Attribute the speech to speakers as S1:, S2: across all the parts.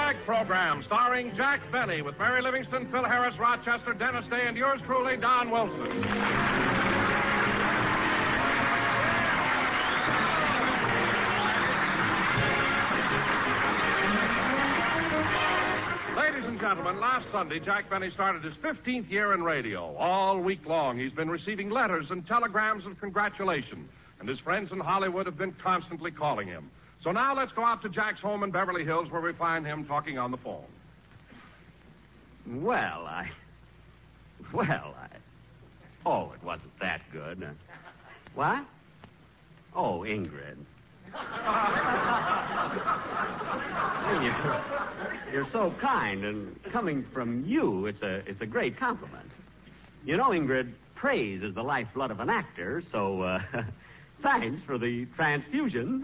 S1: Jag program starring Jack Benny with Mary Livingston, Phil Harris, Rochester, Dennis Day, and yours truly, Don Wilson. Ladies and gentlemen, last Sunday, Jack Benny started his 15th year in radio. All week long, he's been receiving letters and telegrams of congratulation, and his friends in Hollywood have been constantly calling him. So now let's go out to Jack's home in Beverly Hills, where we find him talking on the phone.
S2: Oh, it wasn't that good. What? Oh, Ingrid. You're so kind, and coming from you, it's a great compliment. You know, Ingrid, praise is the lifeblood of an actor, so thanks for the transfusion.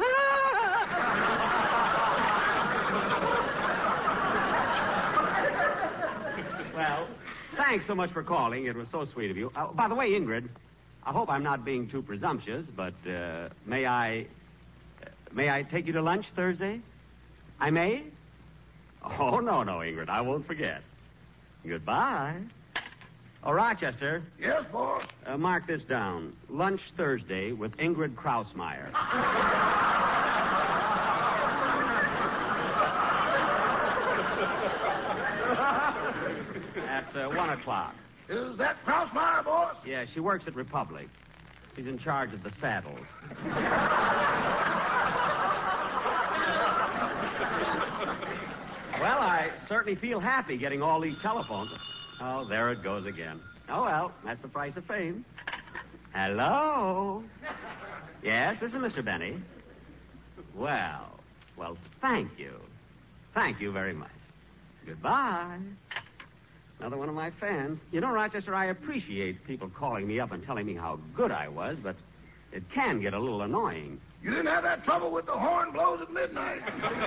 S2: Well, thanks so much for calling. It was so sweet of you. By the way, Ingrid, I hope I'm not being too presumptuous, but may I take you to lunch Thursday? I may? Oh, no, Ingrid. I won't forget. Goodbye. Oh, Rochester.
S3: Yes, boss?
S2: Mark this down. Lunch Thursday with Ingrid Krausmeyer. At 1 o'clock.
S3: Is that Krausmeyer, boss?
S2: Yeah, she works at Republic. She's in charge of the saddles. Well, I certainly feel happy getting all these telephones. Oh, there it goes again. Oh, well, that's the price of fame. Hello? Yes, this is Mr. Benny. Well, thank you. Thank you very much. Goodbye. Another one of my fans. You know, Rochester, I appreciate people calling me up and telling me how good I was, but it can get a little annoying.
S3: You didn't have that trouble with the horn blows at midnight.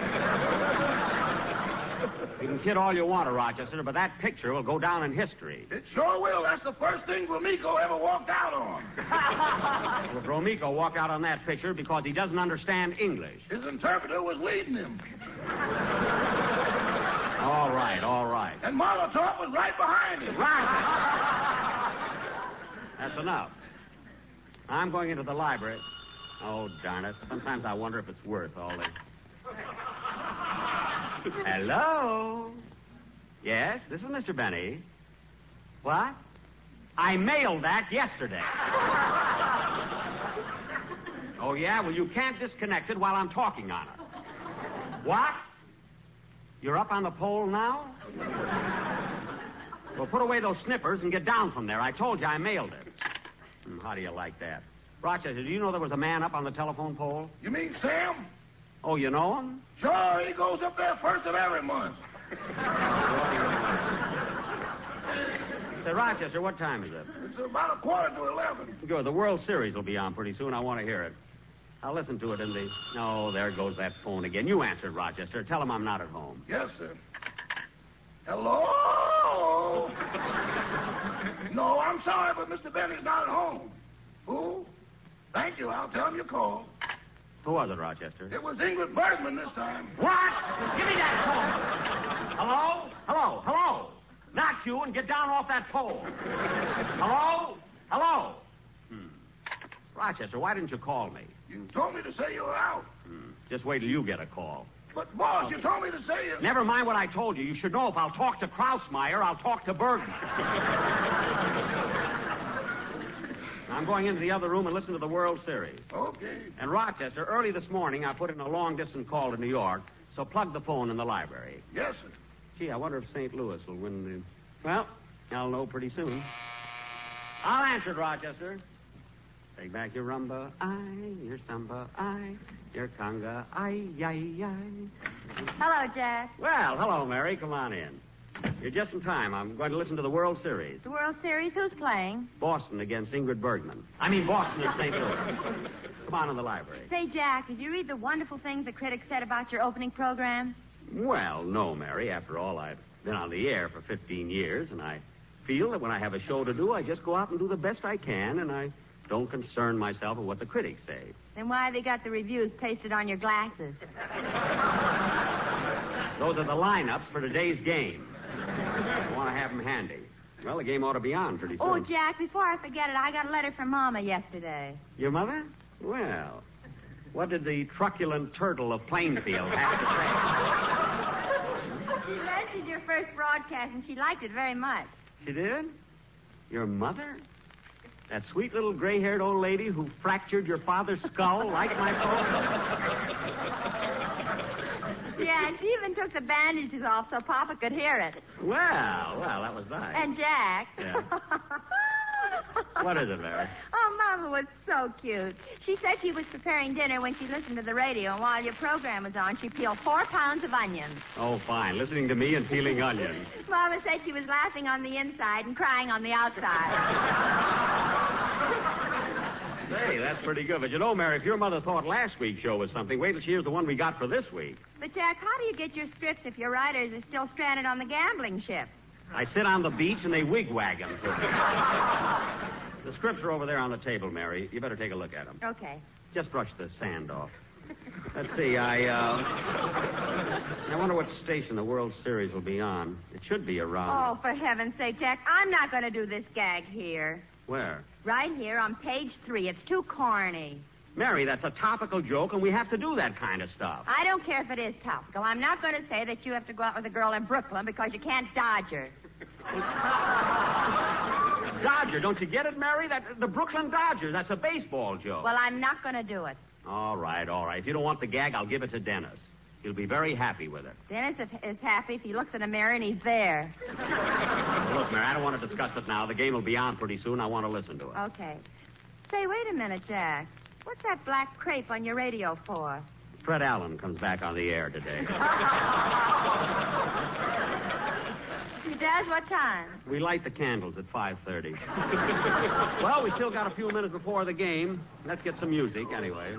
S2: You can kid all you want to, Rochester, but that picture will go down in history.
S3: It sure will. That's the first thing Romico ever walked out on.
S2: Well, Romico walked out on that picture because he doesn't understand English.
S3: His interpreter was leading him.
S2: All right.
S3: And Molotov was right behind him.
S2: That's enough. I'm going into the library. Oh, darn it. Sometimes I wonder if it's worth all this. Hello? Yes, this is Mr. Benny. What? I mailed that yesterday. Oh, yeah? Well, you can't disconnect it while I'm talking on it. What? You're up on the pole now? Well, put away those snippers and get down from there. I told you I mailed it. How do you like that? Rochester, do you know there was a man up on the telephone pole?
S3: You mean Sam?
S2: Oh, you know him?
S3: Sure, he goes up there first of every month.
S2: Say, Rochester, what time is it?
S3: It's about 11:15.
S2: Good. The World Series will be on pretty soon. I want to hear it. I'll listen to it in the... Oh, there goes that phone again. You answered, Rochester. Tell him I'm not at home.
S3: Yes, sir. Hello? No, I'm sorry, but Mr. Benny's not at home. Who? Thank you. I'll tell him you called.
S2: Who was it, Rochester?
S3: It was Ingrid Bergman this time.
S2: What? Give me that phone. Hello? Not you, and get down off that pole. Hello? Rochester, why didn't you call me?
S3: You told me to say you were out.
S2: Just wait till you get a call.
S3: But, boss, you told me to say you...
S2: Never mind what I told you. You should know if I'll talk to Krausmeyer, I'll talk to Bergman. I'm going into the other room and listen to the World Series.
S3: Okay.
S2: And, Rochester, early this morning, I put in a long-distance call to New York, so plug the phone in the library.
S3: Yes, sir.
S2: Gee, I wonder if St. Louis will win the... Well, I'll know pretty soon. I'll answer it, Rochester. Take back your rumba, your samba, your conga,
S4: Hello, Jack.
S2: Well, hello, Mary. Come on in. You're just in time. I'm going to listen to the World Series.
S4: The World Series? Who's playing?
S2: Boston against Ingrid Bergman. Boston and St. Louis. Come on in the library.
S4: Say, Jack, did you read the wonderful things the critics said about your opening program?
S2: Well, no, Mary. After all, I've been on the air for 15 years, and I feel that when I have a show to do, I just go out and do the best I can, and I don't concern myself with what the critics say.
S4: Then why have they got the reviews pasted on your glasses?
S2: Those are the lineups for today's game. I want to have them handy. Well, the game ought to be on pretty soon.
S4: Oh, Jack, before I forget it, I got a letter from Mama yesterday.
S2: Your mother? Well, what did the truculent turtle of Plainfield have to say?
S4: She mentioned your first broadcast, and she liked it very much.
S2: She did? Your mother? That sweet little gray-haired old lady who fractured your father's skull like my program?
S4: Yeah, and she even took the bandages off so Papa could hear it.
S2: Well, that was nice.
S4: And Jack.
S2: Yeah. What is it, Mary?
S4: Oh, Mama was so cute. She said she was preparing dinner when she listened to the radio, and while your program was on, she peeled 4 pounds of onions.
S2: Oh, fine. Listening to me and peeling onions.
S4: Mama said she was laughing on the inside and crying on the outside.
S2: Hey, that's pretty good. But you know, Mary, if your mother thought last week's show was something, wait till she hears the one we got for this week.
S4: But, Jack, how do you get your scripts if your writers are still stranded on the gambling ship?
S2: I sit on the beach and they wigwag them to me. The scripts are over there on the table, Mary. You better take a look at them.
S4: Okay.
S2: Just brush the sand off. Let's see, I wonder what station the World Series will be on. It should be around.
S4: Oh, for heaven's sake, Jack, I'm not going to do this gag here.
S2: Where?
S4: Right here on page 3. It's too corny.
S2: Mary, that's a topical joke, and we have to do that kind of stuff.
S4: I don't care if it is topical. I'm not going to say that you have to go out with a girl in Brooklyn because you can't dodge her.
S2: Dodger, don't you get it, Mary? The Brooklyn Dodgers. That's a baseball joke.
S4: Well, I'm not going to do it.
S2: All right. If you don't want the gag, I'll give it to Dennis. He'll be very happy with it.
S4: Dennis is happy if he looks in a mirror and he's there.
S2: Well, look, Mary, I don't want to discuss it now. The game will be on pretty soon. I want to listen to it.
S4: Okay. Say, wait a minute, Jack. What's that black crepe on your radio for?
S2: Fred Allen comes back on the air today.
S4: He does? What time?
S2: We light the candles at 5:30. Well, we still got a few minutes before the game. Let's get some music, anyway.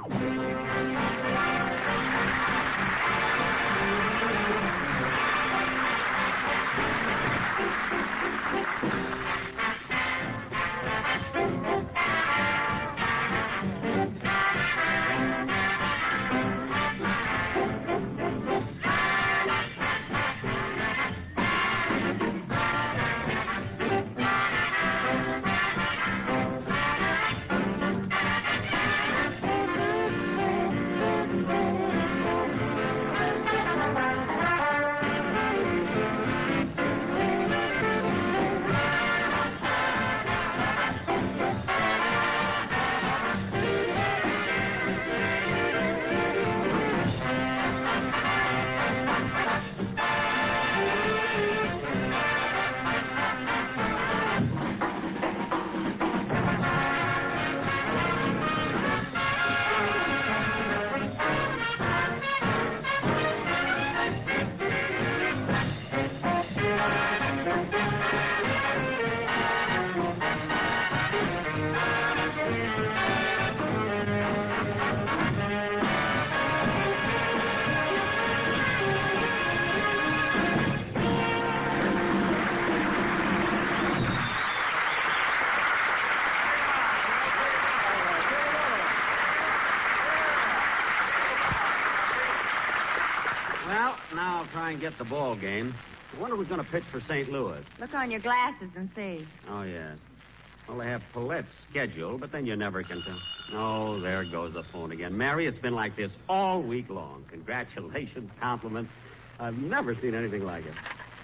S2: Well, now I'll try and get the ball game. I wonder who's going to pitch for St. Louis.
S4: Look on your glasses and see.
S2: Oh, yeah. Well, they have Paulette's schedule, but then you never can tell. Oh, there goes the phone again. Mary, it's been like this all week long. Congratulations, compliments. I've never seen anything like it.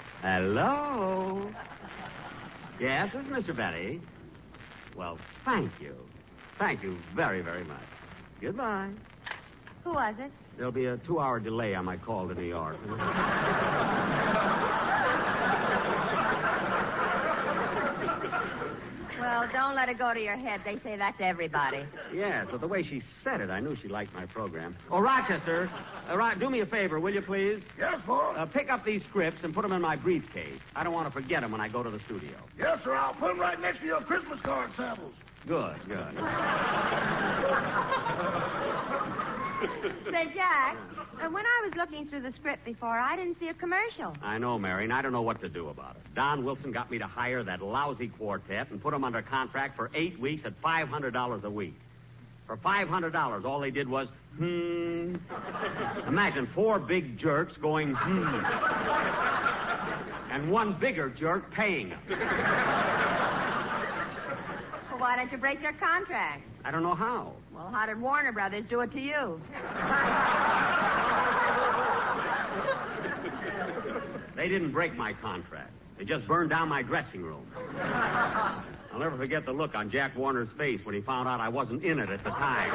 S2: Hello? Yes, this is Mr. Benny. Well, thank you. Thank you very, very much. Goodbye.
S4: Who was it?
S2: There'll be a 2-hour delay on my call to New York.
S4: Well, don't let it go to your head. They say that to everybody.
S2: Yes, but the way she said it, I knew she liked my program. Oh, Rochester, do me a favor, will you, please?
S3: Yes, boss.
S2: Pick up these scripts and put them in my briefcase. I don't want to forget them when I go to the studio.
S3: Yes, sir. I'll put them right next to your Christmas card samples.
S2: Good.
S4: Say, Jack, when I was looking through the script before, I didn't see a commercial.
S2: I know, Mary, and I don't know what to do about it. Don Wilson got me to hire that lousy quartet and put them under contract for 8 weeks at $500 a week. For $500, all they did was, Imagine 4 big jerks going, and one bigger jerk paying them.
S4: Well, why don't you break your contract?
S2: I don't know how.
S4: Well, how did Warner Brothers do it to you?
S2: They didn't break my contract. They just burned down my dressing room. I'll never forget the look on Jack Warner's face when he found out I wasn't in it at the time.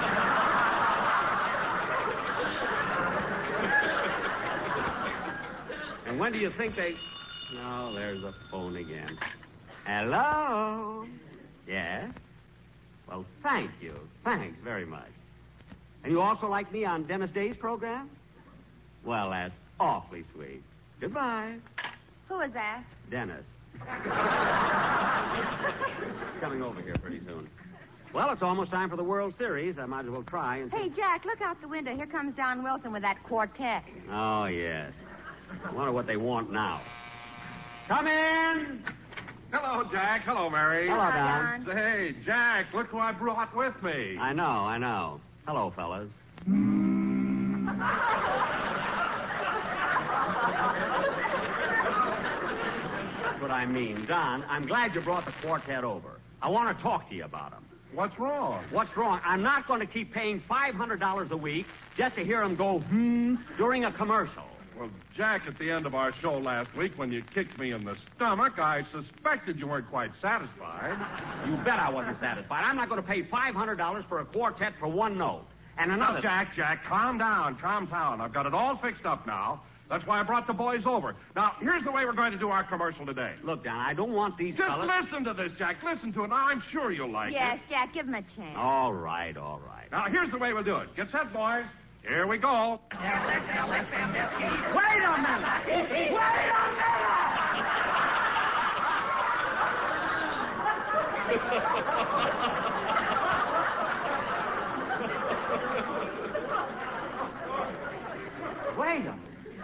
S2: And when do you think they... Oh, there's the phone again. Hello? Yes? Well, thank you. Thanks very much. And you also like me on Dennis Day's program? Well, that's awfully sweet. Goodbye.
S4: Who is that?
S2: Dennis. He's coming over here pretty soon. Well, it's almost time for the World Series. I might as well try and...
S4: Hey, Jack, look out the window. Here comes Don Wilson with that quartet.
S2: Oh, yes. I wonder what they want now. Come in!
S1: Hello, Jack. Hello, Mary.
S2: Hello, Don.
S1: Hey, Jack, look who I brought with me.
S2: I know. Hello, fellas. That's what I mean. Don, I'm glad you brought the quartet over. I want to talk to you about them.
S1: What's wrong?
S2: What's wrong? I'm not going to keep paying $500 a week just to hear them go, during a commercial.
S1: Well, Jack, at the end of our show last week, when you kicked me in the stomach, I suspected you weren't quite satisfied.
S2: You bet I wasn't satisfied. I'm not going to pay $500 for a quartet for one note. And another...
S1: Now, Jack, calm down. I've got it all fixed up now. That's why I brought the boys over. Now, here's the way we're going to do our commercial today.
S2: Look, Don, I don't want these
S1: Just
S2: fellas...
S1: listen to this, Jack. Listen to it. Now, I'm sure you'll like
S4: Yes,
S1: it.
S4: Jack, give him a chance.
S2: All right.
S1: Now, here's the way we'll do it. Get set, boys. Here we go.
S3: Wait a minute!
S2: Wait a minute.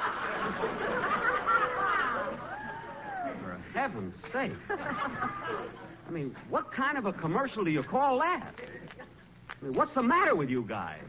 S2: For heaven's sake. I mean, what kind of a commercial do you call that? I mean, what's the matter with you guys?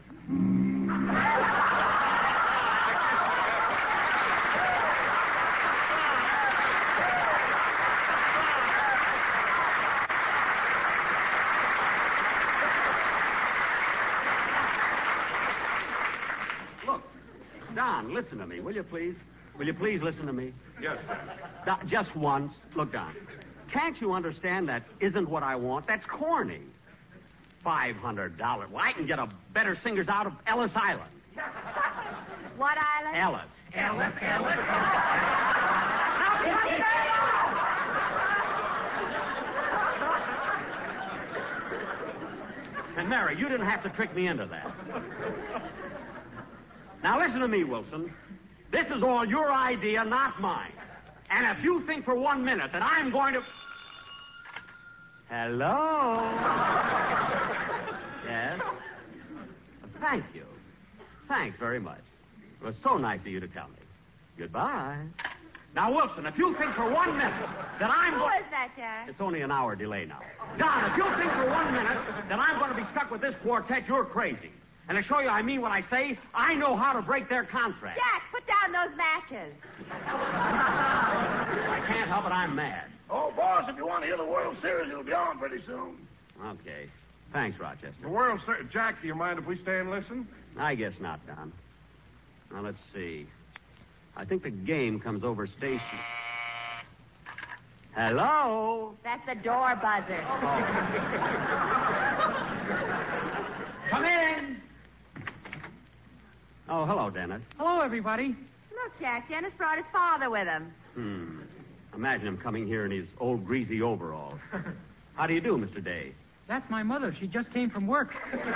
S2: Look, Don, listen to me, will you please? Will you please listen to me?
S1: Yes,
S2: Don, just once. Look, Don, can't you understand that isn't what I want? That's corny. $500. Well, I can get a better singers out of Ellis Island.
S4: What island?
S2: Ellis. And Mary, you didn't have to trick me into that. Now listen to me, Wilson. This is all your idea, not mine. And if you think for 1 minute that I'm going to... Hello? Yes? Thank you. Thanks very much. It was so nice of you to tell me. Goodbye. Now, Wilson, if you think for 1 minute that I'm
S4: Who
S2: going...
S4: is that, Jack?
S2: It's only an hour delay now. Don, if you think for 1 minute that I'm going to be stuck with this quartet, you're crazy. And to show you I mean what I say, I know how to break their contract.
S4: Jack, put down those matches.
S2: I can't help it, I'm mad.
S3: Oh, boss, if you want to hear the World Series, it'll be on pretty soon.
S2: Okay. Thanks, Rochester.
S1: The World Series. Jack, do you mind if we stay and listen?
S2: I guess not, Don. Now, let's see. I think the game comes over station. Hello?
S4: That's the door buzzer.
S2: Come in. Oh, hello, Dennis.
S5: Hello, everybody.
S4: Look, Jack, Dennis brought his father with him.
S2: Imagine him coming here in his old greasy overalls. How do you do, Mr. Day?
S5: That's my mother. She just came from work.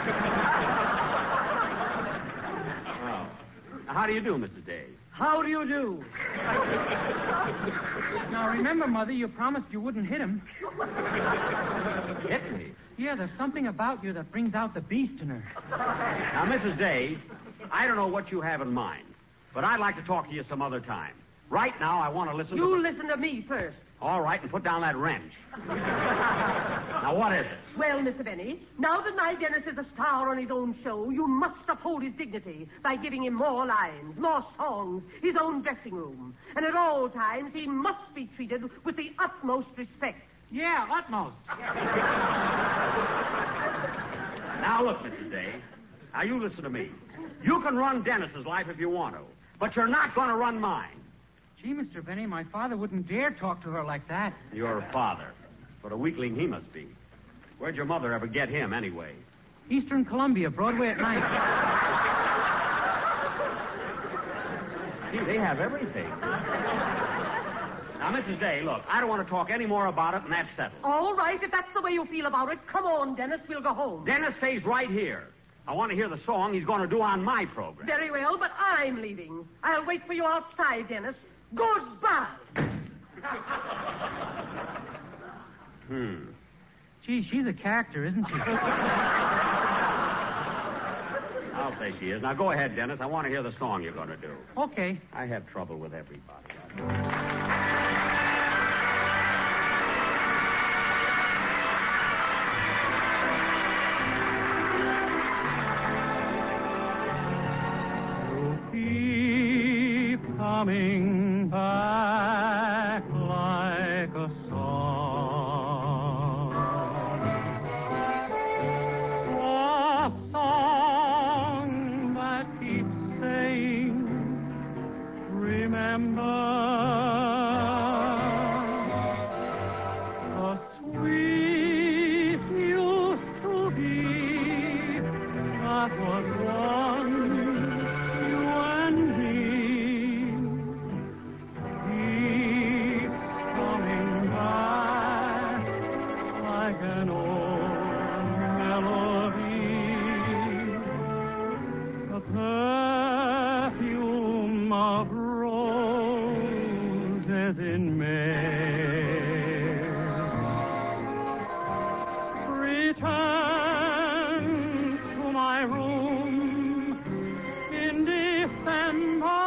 S2: Oh. How do you do, Mrs. Day?
S5: How do you do? Now, remember, Mother, you promised you wouldn't hit him.
S2: Hit me.
S5: Yeah, there's something about you that brings out the beast in her.
S2: Now, Mrs. Day, I don't know what you have in mind, but I'd like to talk to you some other time. Right now, I want to listen to...
S5: Listen to me first.
S2: All right, and put down that wrench. Now, what is it?
S6: Well, Mr. Benny, now that my Dennis is a star on his own show, you must uphold his dignity by giving him more lines, more songs, his own dressing room. And at all times, he must be treated with the utmost respect.
S5: Yeah, utmost.
S2: Now, look, Mrs. Day. Now, you listen to me. You can run Dennis's life if you want to, but you're not going to run mine.
S5: Gee, Mr. Benny, my father wouldn't dare talk to her like that.
S2: Your father. What a weakling he must be. Where'd your mother ever get him, anyway?
S5: Eastern Columbia, Broadway at night.
S2: Gee, they have everything. Now, Mrs. Day, look, I don't want to talk any more about it, and that's settled.
S6: All right, if that's the way you feel about it, come on, Dennis, we'll go home.
S2: Dennis stays right here. I want to hear the song he's going to do on my program.
S6: Very well, but I'm leaving. I'll wait for you outside, Dennis. Goodbye.
S5: Gee, she's a character, isn't she?
S2: I'll say she is. Now, go ahead, Dennis. I want to hear the song you're going to do.
S5: Okay.
S2: I have trouble with everybody.
S5: You keep coming back like a song. A song that keeps saying, remember. The sweet used to be, that was one. In May, return to my room in December.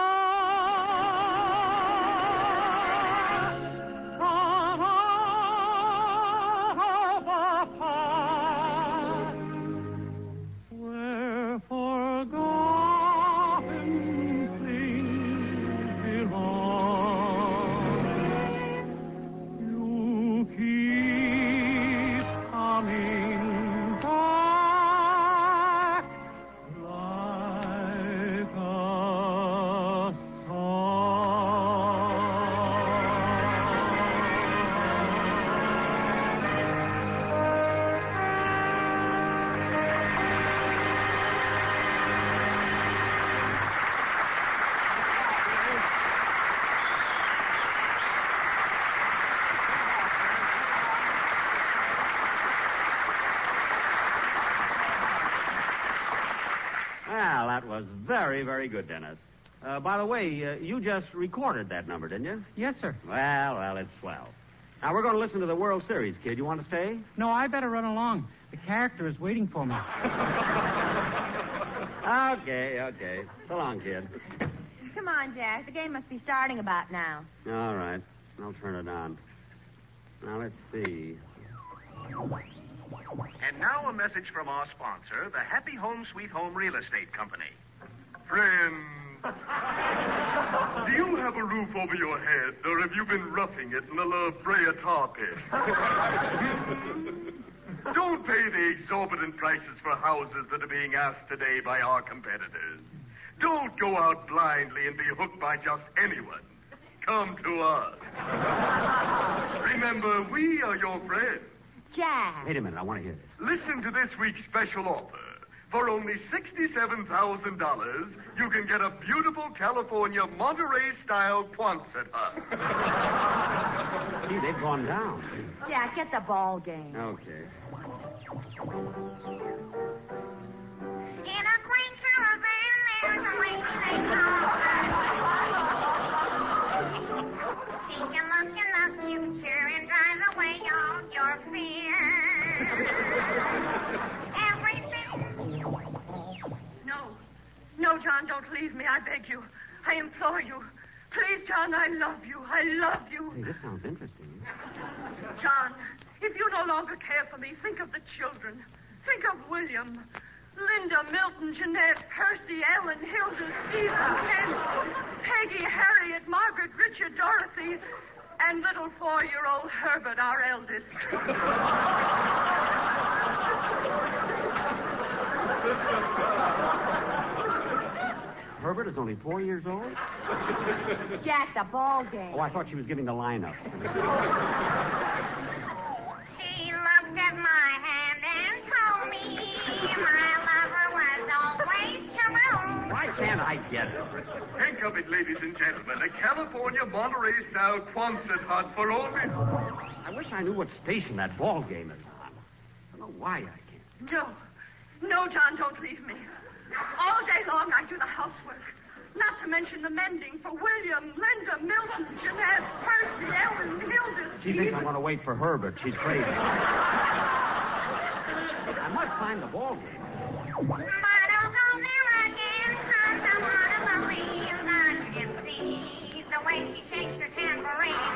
S5: Thought of a past where forgotten things belong.
S2: Well, that was very, very good, Dennis. By the way, you just recorded that number, didn't you?
S5: Yes, sir.
S2: Well, it's swell. Now, we're going to listen to the World Series, kid. You want to stay?
S5: No, I better run along. The character is waiting for me.
S2: Okay. So long, kid.
S4: Come on, Jack. The game must be starting about now.
S2: All right. I'll turn it on. Now, let's see.
S7: And now a message from our sponsor, the Happy Home Sweet Home Real Estate Company. Friends, do you have a roof over your head, or have you been roughing it in the La Brea tar pit? Don't pay the exorbitant prices for houses that are being asked today by our competitors. Don't go out blindly and be hooked by just anyone. Come to us. Remember, we are your friends.
S4: Jack.
S2: Wait a minute. I want to hear this.
S7: Listen to this week's special offer. For only $67,000, you can get a beautiful California Monterey-style Quonset hut.
S2: Gee, they've gone down.
S4: Jack, get the ball game.
S2: Okay.
S8: In a green caravan, there's a racing She can look in the future and drive away all your fears. Everything.
S6: No, John, don't leave me. I beg you. I implore you. Please, John, I love you. I love you.
S2: Hey, this sounds interesting.
S9: John, if you no longer care for me, think of the children. Think of William, Linda, Milton, Jeanette, Percy, Ellen, Hilda, Stephen, Ken, Peggy, Harriet, Margaret, Richard, Dorothy, and little 4-year-old Herbert, our eldest.
S2: Herbert is only 4 years old?
S4: Jack, the ball game.
S2: Oh, I thought she was giving the lineup.
S8: She looked at my hand and told me my lover was always true.
S2: Why can't I get it?
S7: Think of it, ladies and gentlemen. A California Monterey-style Quonset hut for only...
S2: I wish I knew what station that ball game is on. I don't know why I can't.
S9: No, John, don't leave me. All day long I do the housework. Not to mention the mending for William, Linda, Milton, Jeanette, Percy, Ellen, Hilda.
S2: She thinks I want to wait for Herbert. She's crazy. I must find the ball game.
S8: But I'll go there again, 'cause I want to believe that you see the way she shakes her tambourine.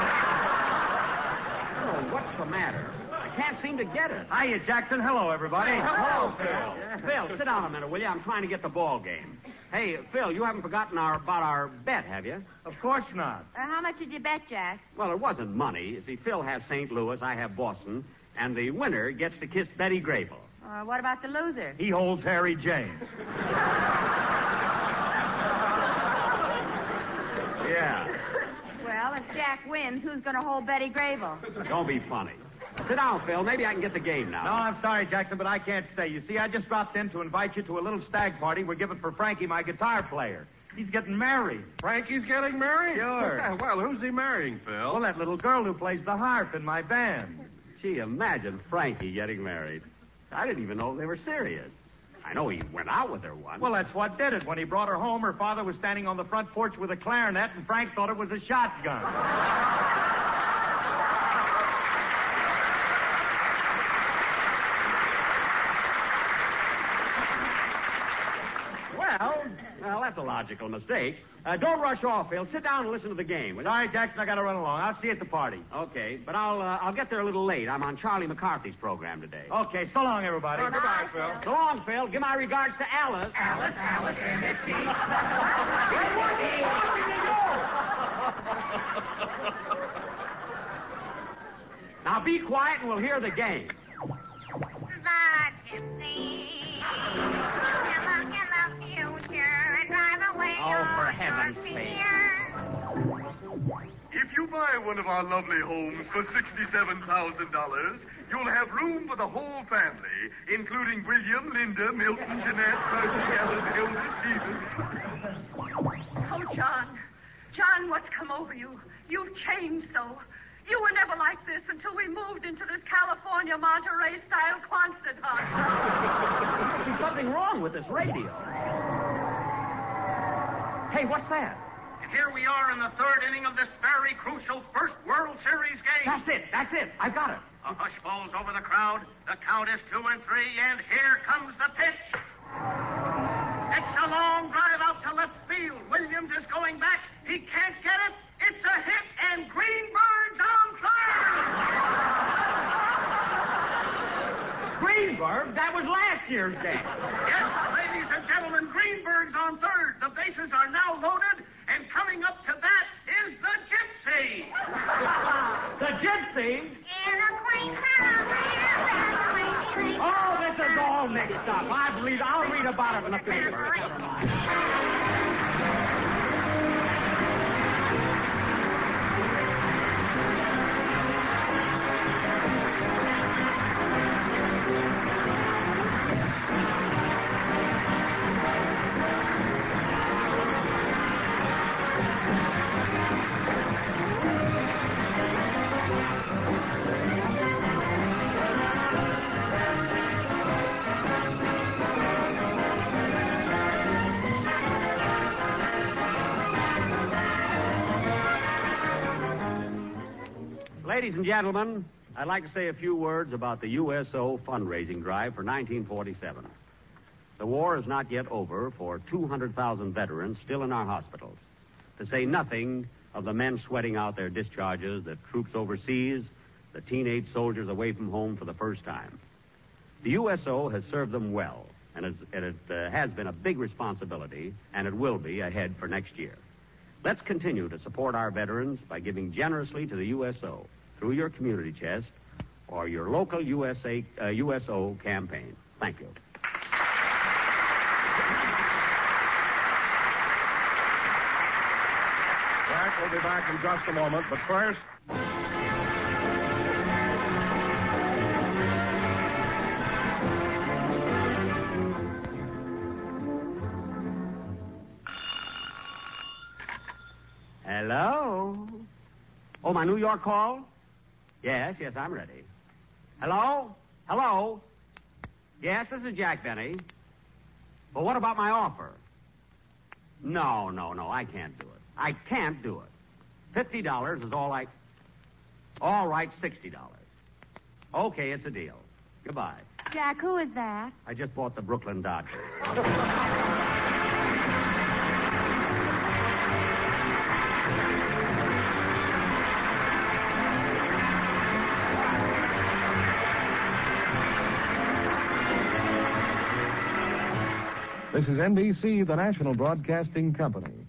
S2: Oh, what's the matter? I can't seem to get it.
S5: Hiya, Jackson. Hello, everybody.
S2: Hello, Phil. Phil, sit down a minute, will you? I'm trying to get the ball game. Hey, Phil, you haven't forgotten about our bet, have you?
S5: Of course not.
S4: How much did you bet, Jack?
S2: Well, it wasn't money. You see, Phil has St. Louis, I have Boston, and the winner gets to kiss Betty Grable.
S4: What about the loser?
S5: He holds Harry James.
S2: Yeah.
S4: Well, if Jack wins, who's going to hold Betty Grable?
S2: Don't be funny. Sit down, Phil. Maybe I can get the game now.
S5: No, I'm sorry, Jackson, but I can't stay. You see, I just dropped in to invite you to a little stag party we're giving for Frankie, my guitar player. He's getting married.
S1: Frankie's getting married?
S5: Sure.
S1: Well, who's he marrying, Phil?
S5: Well, that little girl who plays the harp in my band.
S2: Gee, imagine Frankie getting married. I didn't even know they were serious. I know he went out with her once.
S5: Well, that's what did it. When he brought her home, her father was standing on the front porch with a clarinet, and Frank thought it was a shotgun.
S2: Well, that's a logical mistake. Don't rush off, Phil. Sit down and listen to the game.
S5: Sorry, Jackson, I got to run along. I'll see you at the party.
S2: Okay, but I'll get there a little late. I'm on Charlie McCarthy's program today.
S5: Okay, so long, everybody.
S1: Goodbye, Phil.
S2: So long, Phil. Give my regards to Alice.
S3: Alice, and it's me.
S2: Now be quiet and we'll hear the game.
S8: That you see. You look in the future and drive away
S2: Oh, for
S8: all
S2: heaven's
S8: your
S2: sake.
S8: fears.
S7: If you buy one of our lovely homes for $67,000, you'll have room for the whole family, including William, Linda, Milton, Jeanette, Percy, Ellen, Hilda, Stephen.
S9: Oh, John, what's come over you? You've changed so. You were never like this until we moved into this California Monterey-style Quonset hut.
S2: There's something wrong with this radio. Hey, what's that?
S3: And here we are in the third inning of this very crucial first World Series game.
S2: That's it. I got it.
S3: A hush falls over the crowd. The count is 2-3, and here comes the pitch. It's a long drive out to left field. Williams is going back. He can't get it. It's a hit, and Greenberg's on third.
S2: Greenberg? That was last year's game.
S3: Yes, ladies and gentlemen, Greenberg's on third. The bases are now loaded, and coming up to bat is the Gypsy.
S2: The Gypsy?
S8: In a quaint house,
S2: Oh, this is all mixed up. I'll read about it in the paper. Never mind. Ladies and gentlemen, I'd like to say a few words about the USO fundraising drive for 1947. The war is not yet over for 200,000 veterans still in our hospitals, to say nothing of the men sweating out their discharges, the troops overseas, the teenage soldiers away from home for the first time. The USO has served them well, and it has been a big responsibility, and it will be ahead for next year. Let's continue to support our veterans by giving generously to the USO through your community chest or your local USO campaign. Thank you.
S1: Jack will be back in just a moment, but first...
S2: Hello? Oh, my New York call? Yes, I'm ready. Hello? Hello? Yes, this is Jack Benny. Well, what about my offer? No, I can't do it. I can't do it. $50 is all I... All right, $60. Okay, it's a deal. Goodbye.
S4: Jack, who is that?
S2: I just bought the Brooklyn Dodgers.
S10: This is NBC, the national broadcasting company.